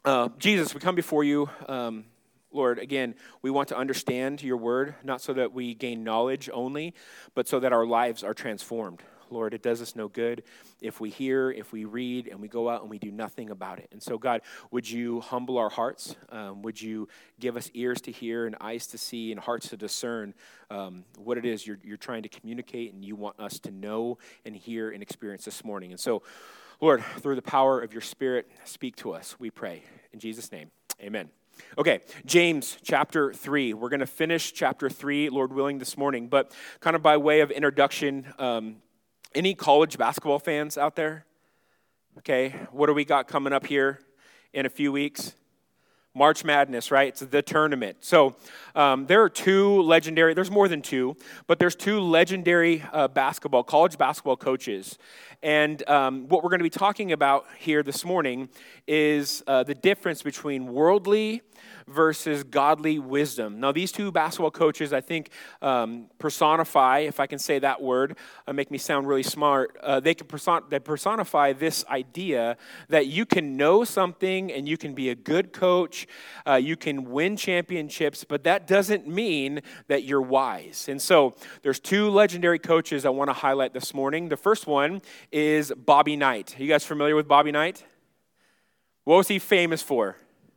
Jesus, we come before you, Lord, again, we want to understand your word, not so that we gain knowledge only, but so that our lives are transformed. Lord, it does us no good if we hear, if we read, and we go out and we do nothing about it. And so, God, would you humble our hearts? Would you give us ears to hear and eyes to see and hearts to discern what it is you're trying to communicate and you want us to know and hear and experience this morning. And so, Lord, through the power of your Spirit, speak to us, we pray. In Jesus' name, amen. Okay, James chapter 3. We're going to finish chapter 3, Lord willing, this morning. But kind of by way of introduction, any college basketball fans out there? Okay, what do we got coming up here in a few weeks? March Madness, right? It's the tournament. So there are two legendary, there's more than two, but there's two legendary college basketball coaches. And what we're going to be talking about here this morning is the difference between worldly versus godly wisdom. Now, these two basketball coaches, I think, personify, if I can say that word, make me sound really smart. They personify this idea that you can know something and you can be a good coach, you can win championships, but that doesn't mean that you're wise. And so there's two legendary coaches I want to highlight this morning. The first one is Bobby Knight. Are you guys familiar with Bobby Knight? What was he famous for?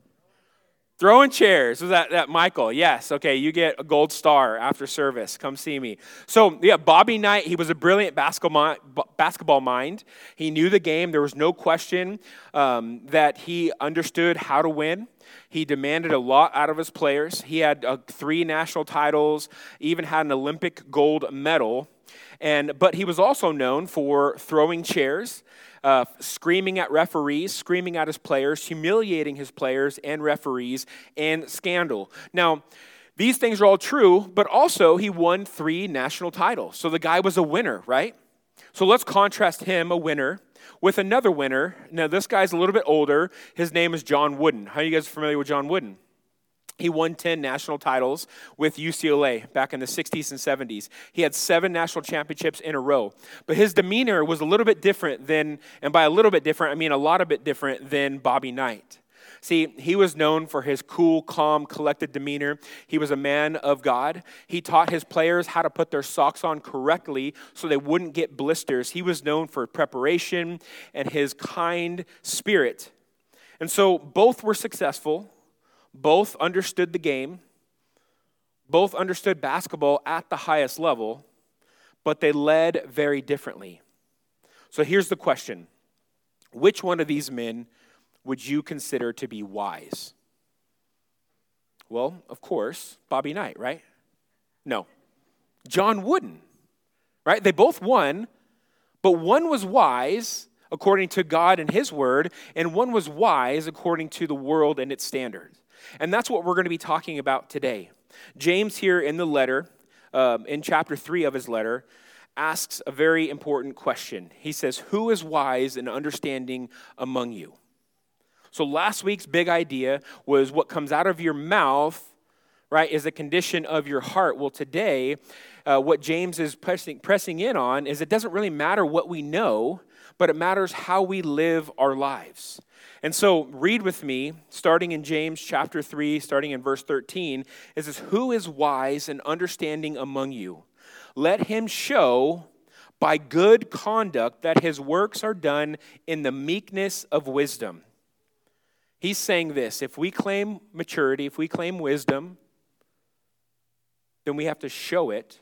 Throwing chairs. Was that Michael? Yes. Okay, you get a gold star after service. Come see me. So, yeah, Bobby Knight, he was a brilliant basketball mind. He knew the game. There was no question that he understood how to win. He demanded a lot out of his players. He had 3 national titles, even had an Olympic gold medal. But he was also known for throwing chairs, screaming at referees, screaming at his players, humiliating his players and referees, and scandal. Now, these things are all true, but also he won 3 national titles. So the guy was a winner, right? So let's contrast him, a winner, with another winner. Now, this guy's a little bit older. His name is John Wooden. How are you guys familiar with John Wooden? He won 10 national titles with UCLA back in the 60s and 70s. He had 7 national championships in a row. But his demeanor was a little bit different than, and by a little bit different, I mean a lot of bit different than Bobby Knight. See, he was known for his cool, calm, collected demeanor. He was a man of God. He taught his players how to put their socks on correctly so they wouldn't get blisters. He was known for preparation and his kind spirit. And so both were successful. Both understood the game, both understood basketball at the highest level, but they led very differently. So here's the question. Which one of these men would you consider to be wise? Well, of course, Bobby Knight, right? No. John Wooden, right? They both won, but one was wise according to God and his word, and one was wise according to the world and its standards. And that's what we're going to be talking about today. James here in the letter, in chapter 3 of his letter, asks a very important question. He says, who is wise and understanding among you? So last week's big idea was what comes out of your mouth, right, is a condition of your heart. Well, today, what James is pressing in on is it doesn't really matter what we know, but it matters how we live our lives. And so read with me, starting in James chapter 3, starting in verse 13, it says, who is wise and understanding among you? Let him show by good conduct that his works are done in the meekness of wisdom. He's saying this, if we claim maturity, if we claim wisdom, then we have to show it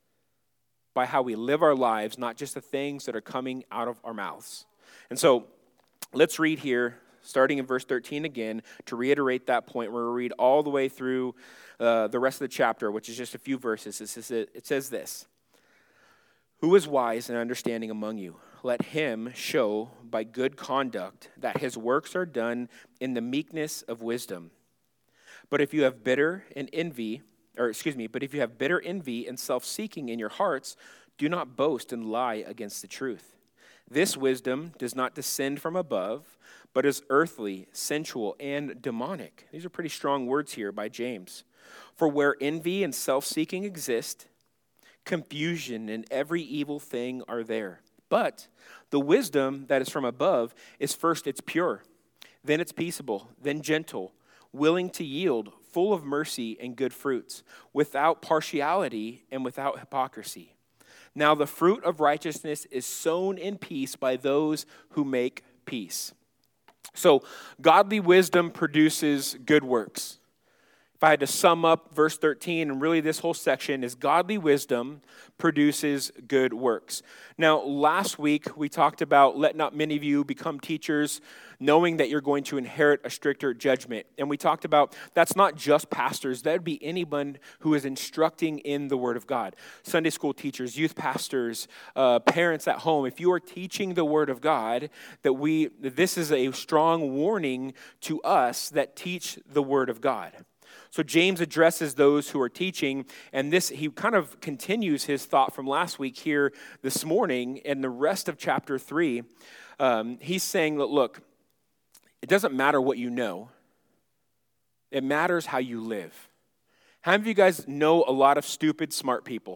by how we live our lives, not just the things that are coming out of our mouths. And so let's read here, starting in verse 13 again, to reiterate that point. We're going to read all the way through the rest of the chapter, which is just a few verses. It says this, who is wise and understanding among you? Let him show by good conduct that his works are done in the meekness of wisdom. But if you have bitter envy and self-seeking in your hearts, do not boast and lie against the truth. This wisdom does not descend from above, but is earthly, sensual, and demonic. These are pretty strong words here by James. For where envy and self-seeking exist, confusion and every evil thing are there. But the wisdom that is from above is first, it's pure, Then it's peaceable, then gentle, willing to yield, full of mercy and good fruits, without partiality and without hypocrisy. Now the fruit of righteousness is sown in peace by those who make peace. So godly wisdom produces good works. If I had to sum up verse 13, and really this whole section is godly wisdom produces good works. Now, last week we talked about let not many of you become teachers, knowing that you're going to inherit a stricter judgment. And we talked about that's not just pastors. That would be anyone who is instructing in the Word of God. Sunday school teachers, youth pastors, parents at home. If you are teaching the Word of God, this is a strong warning to us that teach the Word of God. So James addresses those who are teaching, and he kind of continues his thought from last week here this morning in the rest of chapter 3. He's saying that, look, it doesn't matter what you know. It matters how you live. How many of you guys know a lot of stupid, smart people?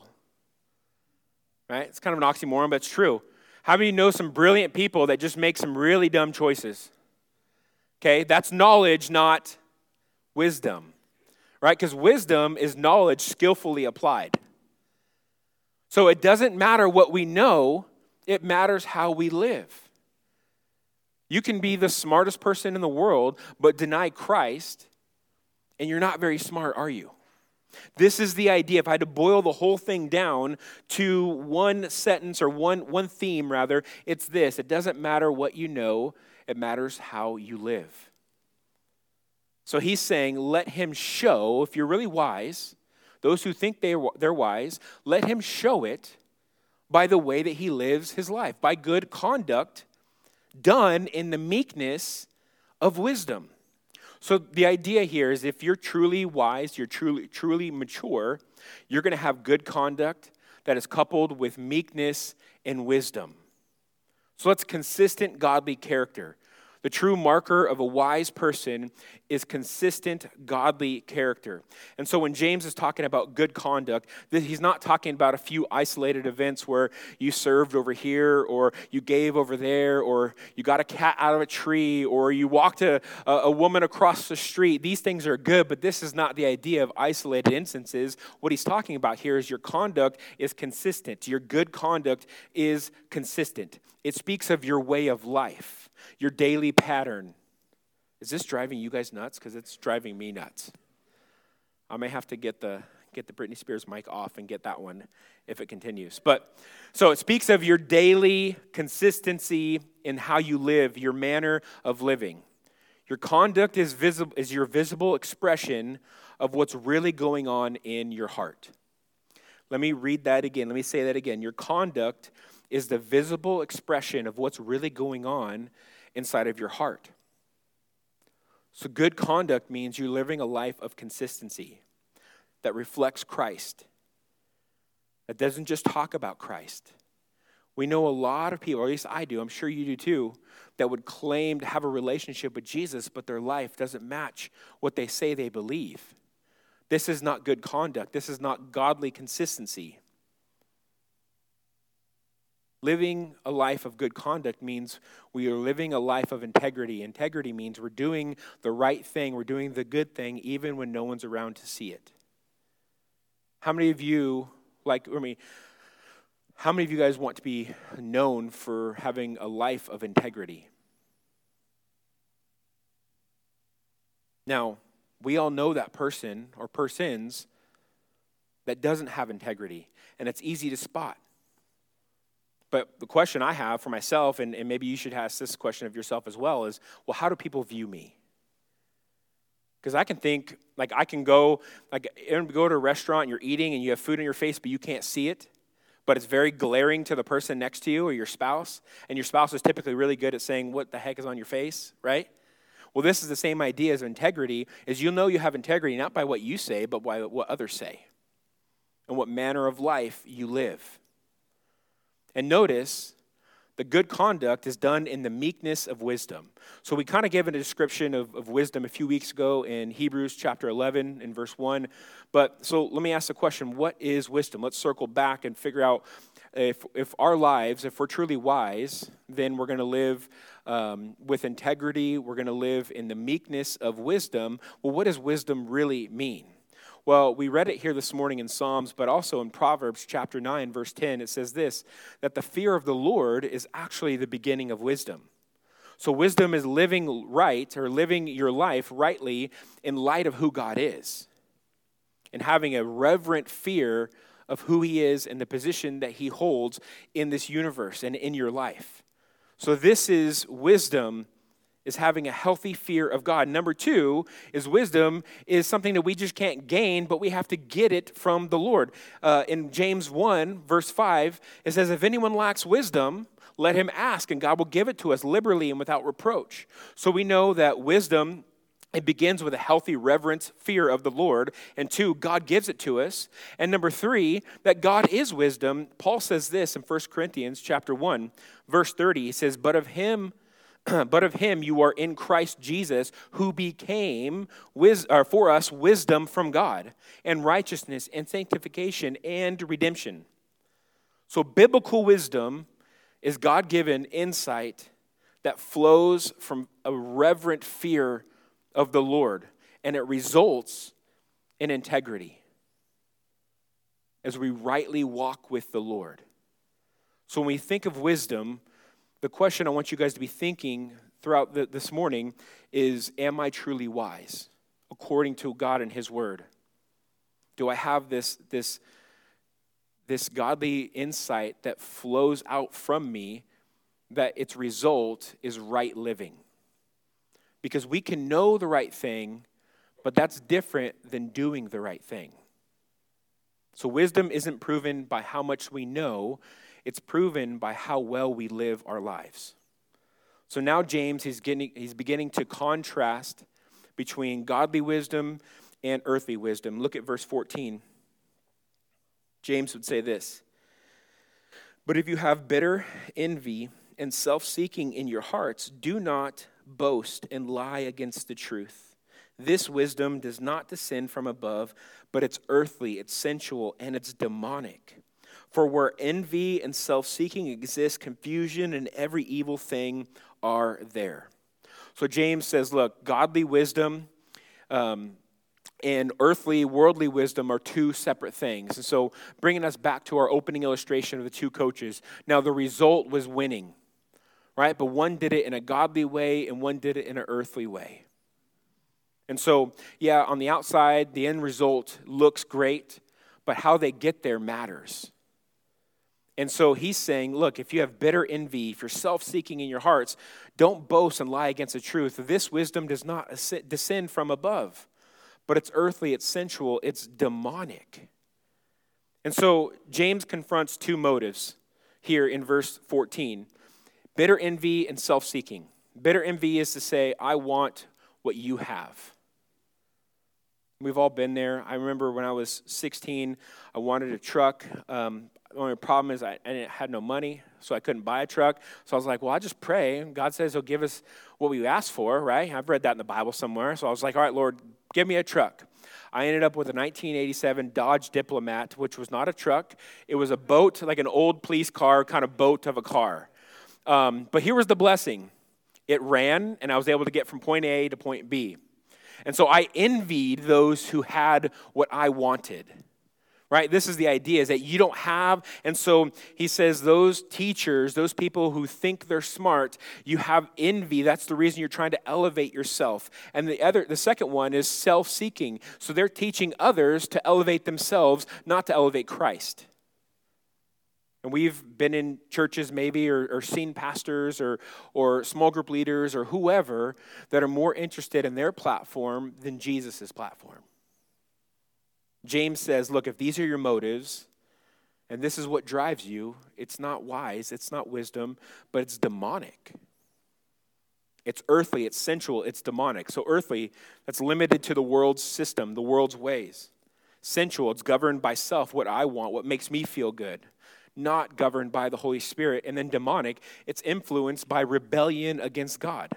Right? It's kind of an oxymoron, but it's true. How many of you know some brilliant people that just make some really dumb choices? Okay, that's knowledge, not wisdom. Right? Because wisdom is knowledge skillfully applied. So it doesn't matter what we know, it matters how we live. You can be the smartest person in the world, but deny Christ, and you're not very smart, are you? This is the idea. If I had to boil the whole thing down to one sentence or one theme, rather, it's this. It doesn't matter what you know, it matters how you live. So he's saying, let him show, if you're really wise, those who think they're wise, let him show it by the way that he lives his life, by good conduct done in the meekness of wisdom. So the idea here is if you're truly wise, you're truly mature, you're going to have good conduct that is coupled with meekness and wisdom. So that's consistent godly character. The true marker of a wise person is consistent, godly character. And so when James is talking about good conduct, he's not talking about a few isolated events where you served over here, or you gave over there, or you got a cat out of a tree, or you walked a woman across the street. These things are good, but this is not the idea of isolated instances. What he's talking about here is your conduct is consistent. Your good conduct is consistent. It speaks of your way of life, your daily pattern. Is this driving you guys nuts? Because it's driving me nuts. I may have to get the Britney Spears mic off and get that one if it continues. But so it speaks of your daily consistency in how you live, your manner of living. Your conduct is your visible expression of what's really going on in your heart. Let me read that again. Let me say that again. Your conduct is the visible expression of what's really going on inside of your heart. So good conduct means you're living a life of consistency that reflects Christ, that doesn't just talk about Christ. We know a lot of people, or at least I do, I'm sure you do too, that would claim to have a relationship with Jesus, but their life doesn't match what they say they believe. This is not good conduct. This is not godly consistency. Living a life of good conduct means we are living a life of integrity. Integrity means we're doing the right thing, we're doing the good thing, even when no one's around to see it. How many of you, how many of you guys want to be known for having a life of integrity? Now, we all know that person or persons that doesn't have integrity, and it's easy to spot. But the question I have for myself, and maybe you should ask this question of yourself as well, is, well, how do people view me? Because I can think, I can go to a restaurant and you're eating and you have food on your face, but you can't see it, but it's very glaring to the person next to you or your spouse, and your spouse is typically really good at saying, what the heck is on your face, right? Well, this is the same idea as integrity, is you'll know you have integrity not by what you say, but by what others say and what manner of life you live. And notice, the good conduct is done in the meekness of wisdom. So we kind of gave a description of wisdom a few weeks ago in Hebrews chapter 11 and verse 1. But so let me ask the question, what is wisdom? Let's circle back and figure out if our lives, if we're truly wise, then we're going to live with integrity. We're going to live in the meekness of wisdom. Well, what does wisdom really mean? Well, we read it here this morning in Psalms, but also in Proverbs chapter 9, verse 10, it says this, that the fear of the Lord is actually the beginning of wisdom. So wisdom is living right, or living your life rightly in light of who God is, and having a reverent fear of who he is and the position that he holds in this universe and in your life. So this is wisdom, is having a healthy fear of God. Number two is wisdom is something that we just can't gain, but we have to get it from the Lord. In James 1, verse 5, it says, if anyone lacks wisdom, let him ask, and God will give it to us liberally and without reproach. So we know that wisdom, it begins with a healthy reverence, fear of the Lord. And two, God gives it to us. And number three, that God is wisdom. Paul says this in 1 Corinthians chapter 1, verse 30. He says, But of him you are in Christ Jesus, who became for us wisdom from God, and righteousness and sanctification and redemption. So biblical wisdom is God-given insight that flows from a reverent fear of the Lord, and it results in integrity as we rightly walk with the Lord. So when we think of wisdom, the question I want you guys to be thinking throughout this morning is, am I truly wise according to God and his word? Do I have this godly insight that flows out from me, that its result is right living? Because we can know the right thing, but that's different than doing the right thing. So wisdom isn't proven by how much we know, it's proven by how well we live our lives. So now James, he's beginning to contrast between godly wisdom and earthly wisdom. Look at verse 14. James would say this, but if you have bitter envy and self-seeking in your hearts, do not boast and lie against the truth. This wisdom does not descend from above, but it's earthly, it's sensual, and it's demonic. For where envy and self-seeking exist, confusion and every evil thing are there. So James says, look, godly wisdom and earthly, worldly wisdom are two separate things. And so bringing us back to our opening illustration of the two coaches. Now the result was winning, right? But one did it in a godly way and one did it in an earthly way. And so, yeah, on the outside, the end result looks great, but how they get there matters. And so he's saying, look, if you have bitter envy, if you're self-seeking in your hearts, don't boast and lie against the truth. This wisdom does not descend from above, but it's earthly, it's sensual, it's demonic. And so James confronts two motives here in verse 14. Bitter envy and self-seeking. Bitter envy is to say, I want what you have. We've all been there. I remember when I was 16, I wanted a truck. The only problem is I had no money, so I couldn't buy a truck. So I was like, well, I just pray. God says he'll give us what we ask for, right? I've read that in the Bible somewhere. So I was like, all right, Lord, give me a truck. I ended up with a 1987 Dodge Diplomat, which was not a truck. It was a boat, like an old police car, kind of boat of a car. But here was the blessing. It ran, and I was able to get from point A to point B. And so I envied those who had what I wanted, right? This is the idea, is that you don't have, and so he says those teachers, those people who think they're smart, you have envy. That's the reason you're trying to elevate yourself. And the second one is self-seeking. So they're teaching others to elevate themselves, not to elevate Christ. And we've been in churches maybe or seen pastors or small group leaders or whoever that are more interested in their platform than Jesus' platform. James says, look, if these are your motives and this is what drives you, it's not wise, it's not wisdom, but it's demonic. It's earthly, it's sensual, it's demonic. So earthly, that's limited to the world's system, the world's ways. Sensual, it's governed by self, what I want, what makes me feel good. Not governed by the Holy Spirit. And then demonic, it's influenced by rebellion against God.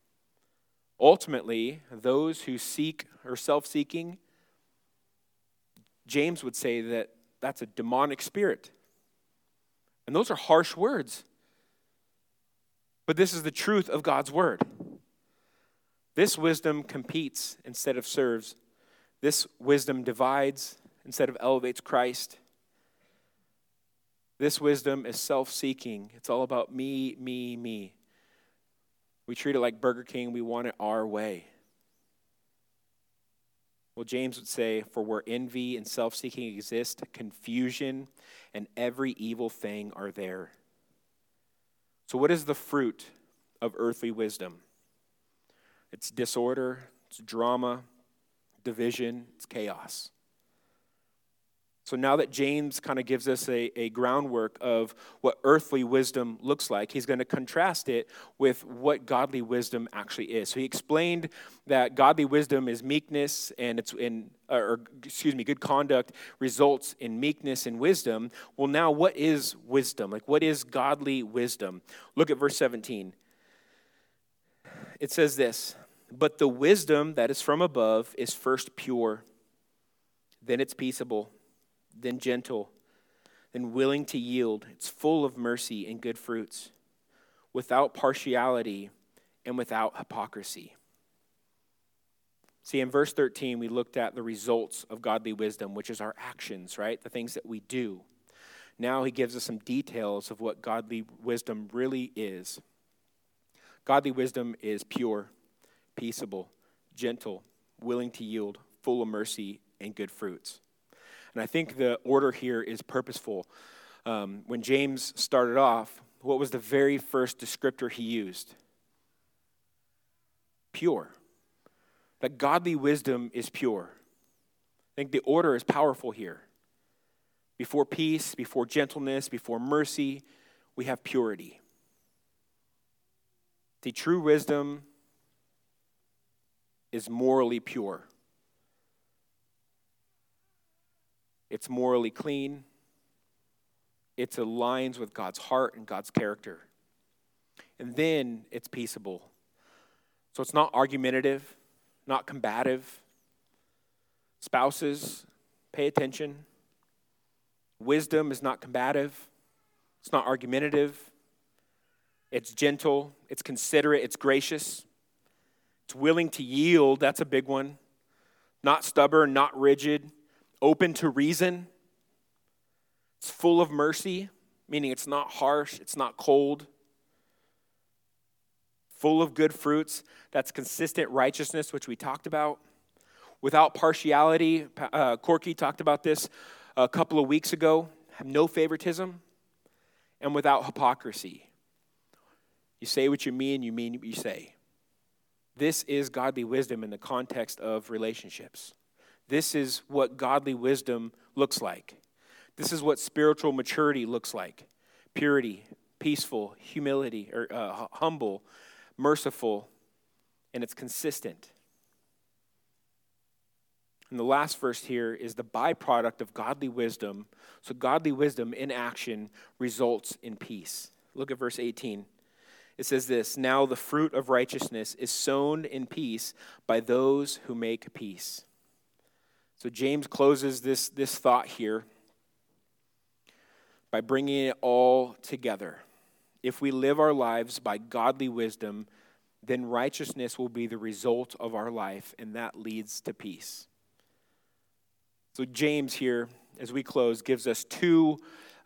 Ultimately, those who seek or self-seeking, James would say that that's a demonic spirit. And those are harsh words. But this is the truth of God's word. This wisdom competes instead of serves. This wisdom divides instead of elevates Christ. This wisdom is self-seeking. It's all about me, me, me. We treat it like Burger King. We want it our way. Well, James would say, for where envy and self-seeking exist, confusion and every evil thing are there. So what is the fruit of earthly wisdom? It's disorder, it's drama, division, it's chaos. So now that James kind of gives us a groundwork of what earthly wisdom looks like, he's going to contrast it with what godly wisdom actually is. So he explained that godly wisdom is meekness, and good conduct results in meekness and wisdom. Well, now what is wisdom? Like, what is godly wisdom? Look at verse 17. It says this, but the wisdom that is from above is first pure, then it's peaceable, then gentle, then willing to yield. It's full of mercy and good fruits, without partiality and without hypocrisy. See, in verse 13, we looked at the results of godly wisdom, which is our actions, right? The things that we do. Now he gives us some details of what godly wisdom really is. Godly wisdom is pure, peaceable, gentle, willing to yield, full of mercy and good fruits. And I think the order here is purposeful. When James started off, what was the very first descriptor he used? Pure. That godly wisdom is pure. I think the order is powerful here. Before peace, before gentleness, before mercy, we have purity. The true wisdom is morally pure. It's morally clean. It aligns with God's heart and God's character. And then it's peaceable. So it's not argumentative, not combative. Spouses, pay attention. Wisdom is not combative. It's not argumentative. It's gentle. It's considerate. It's gracious. It's willing to yield. That's a big one. Not stubborn, not rigid. Open to reason. It's full of mercy, meaning it's not harsh, it's not cold. Full of good fruits. That's consistent righteousness, which we talked about. Without partiality, Corky talked about this a couple of weeks ago. No favoritism. And without hypocrisy. You say what you mean what you say. This is godly wisdom in the context of relationships. This is what godly wisdom looks like. This is what spiritual maturity looks like. Purity, peaceful, humility, or humble, merciful, and it's consistent. And the last verse here is the byproduct of godly wisdom. So godly wisdom in action results in peace. Look at verse 18. It says this, now the fruit of righteousness is sown in peace by those who make peace. So James closes this thought here by bringing it all together. If we live our lives by godly wisdom, then righteousness will be the result of our life, and that leads to peace. So James here, as we close, gives us two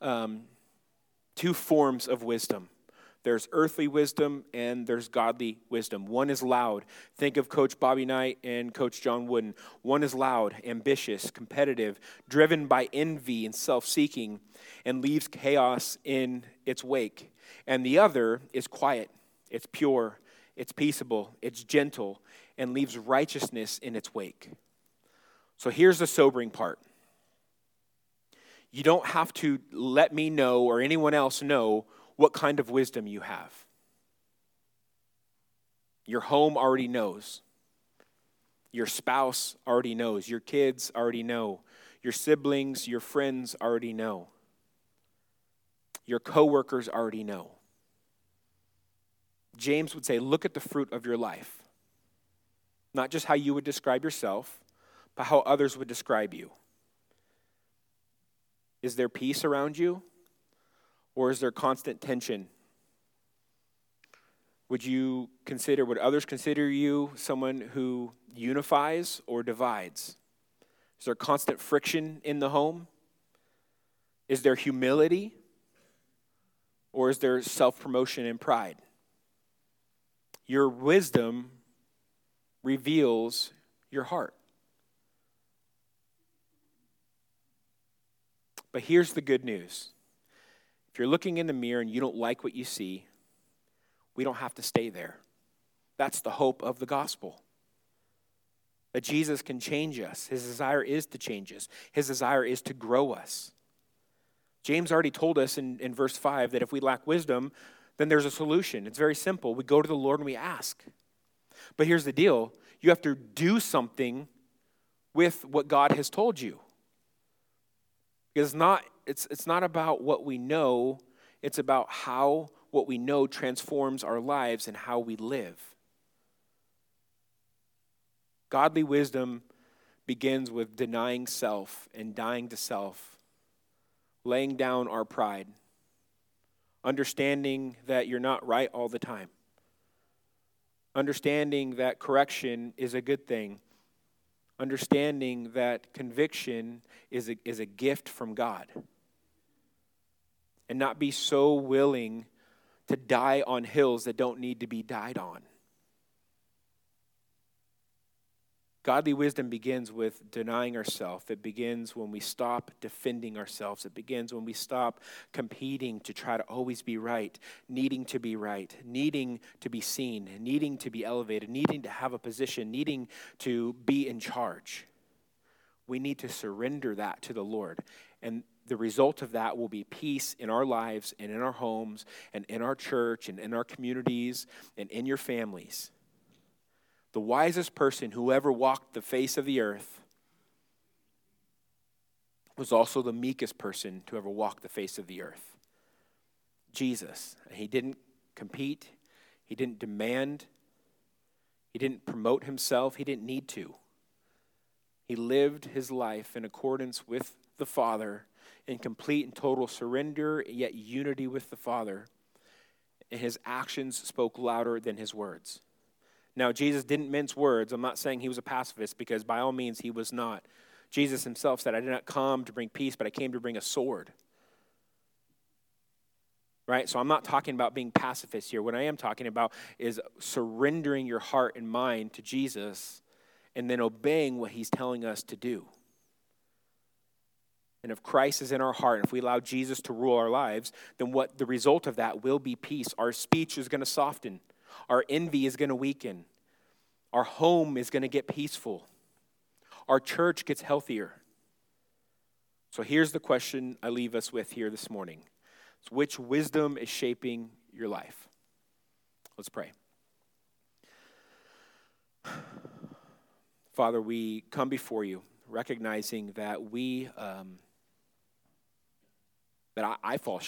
forms of wisdom. There's earthly wisdom and there's godly wisdom. One is loud. Think of Coach Bobby Knight and Coach John Wooden. One is loud, ambitious, competitive, driven by envy and self-seeking, and leaves chaos in its wake. And the other is quiet. It's pure. It's peaceable. It's gentle, and leaves righteousness in its wake. So here's the sobering part. You don't have to let me know or anyone else know what kind of wisdom you have. Your home already knows. Your spouse already knows. Your kids already know. Your siblings, your friends already know. Your coworkers already know. James would say, look at the fruit of your life. Not just how you would describe yourself, but how others would describe you. Is there peace around you? Or is there constant tension? Would others consider you someone who unifies or divides? Is there constant friction in the home? Is there humility? Or is there self-promotion and pride? Your wisdom reveals your heart. But here's the good news. If you're looking in the mirror and you don't like what you see, we don't have to stay there. That's the hope of the gospel. That Jesus can change us. His desire is to change us. His desire is to grow us. James already told us in verse 5 that if we lack wisdom, then there's a solution. It's very simple. We go to the Lord and we ask. But here's the deal. You have to do something with what God has told you. Because it's not about what we know. It's about how what we know transforms our lives and how we live. Godly wisdom begins with denying self and dying to self, laying down our pride, understanding that you're not right all the time, understanding that correction is a good thing, understanding that conviction is a gift from God, and not be so willing to die on hills that don't need to be died on. Godly wisdom begins with denying ourselves. It begins when we stop defending ourselves. It begins when we stop competing to try to always be right, needing to be right, needing to be seen, needing to be elevated, needing to have a position, needing to be in charge. We need to surrender that to the Lord. And the result of that will be peace in our lives and in our homes and in our church and in our communities and in your families. The wisest person who ever walked the face of the earth was also the meekest person to ever walk the face of the earth. Jesus. He didn't compete. He didn't demand. He didn't promote himself. He didn't need to. He lived his life in accordance with the Father in complete and total surrender, yet unity with the Father. And his actions spoke louder than his words. Now, Jesus didn't mince words. I'm not saying he was a pacifist, because by all means he was not. Jesus himself said, I did not come to bring peace, but I came to bring a sword. Right? So I'm not talking about being pacifist here. What I am talking about is surrendering your heart and mind to Jesus and then obeying what he's telling us to do. And if Christ is in our heart, and if we allow Jesus to rule our lives, then what the result of that will be peace. Our speech is going to soften. Our envy is going to weaken. Our home is going to get peaceful. Our church gets healthier. So here's the question I leave us with here this morning. It's which wisdom is shaping your life? Let's pray. Father, we come before you recognizing that I fall